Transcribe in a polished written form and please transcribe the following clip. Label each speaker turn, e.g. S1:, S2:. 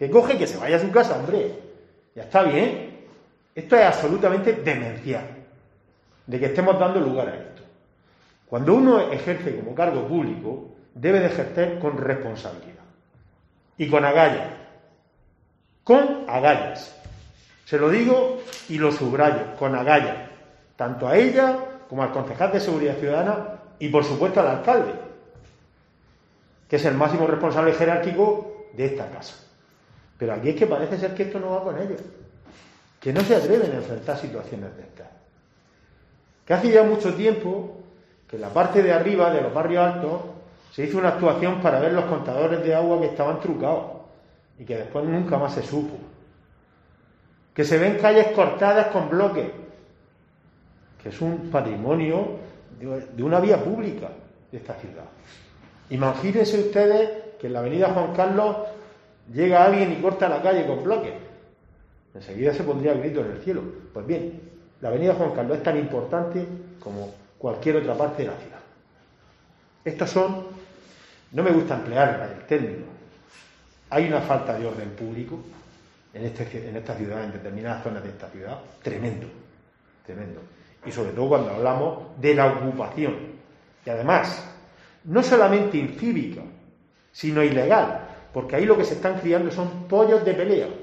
S1: Que coge y que se vaya a su casa, hombre. Ya está bien. Esto es absolutamente demencial, de que estemos dando lugar a esto. Cuando uno ejerce como cargo público, debe de ejercer con responsabilidad y con agallas. Con agallas. Se lo digo y lo subrayo, con agallas. Tanto a ella como al concejal de Seguridad Ciudadana y, por supuesto, al alcalde, que es el máximo responsable jerárquico de esta casa. Pero aquí es que parece ser que esto no va con ellos, que no se atreven a enfrentar situaciones de estas. Que hace ya mucho tiempo que en la parte de arriba, de los barrios altos, se hizo una actuación para ver los contadores de agua que estaban trucados y que después nunca más se supo. Que se ven calles cortadas con bloques, que es un patrimonio de una vía pública de esta ciudad. Imagínense ustedes que en la avenida Juan Carlos llega alguien y corta la calle con bloques. Enseguida se pondría el grito en el cielo. Pues bien, la avenida Juan Carlos es tan importante como cualquier otra parte de la ciudad. Estos son, no me gusta emplear el término, hay una falta de orden público en esta ciudad, en determinadas zonas de esta ciudad, tremendo. Y sobre todo cuando hablamos de la ocupación. Y además, no solamente incívica, sino ilegal, porque ahí lo que se están criando son pollos de pelea.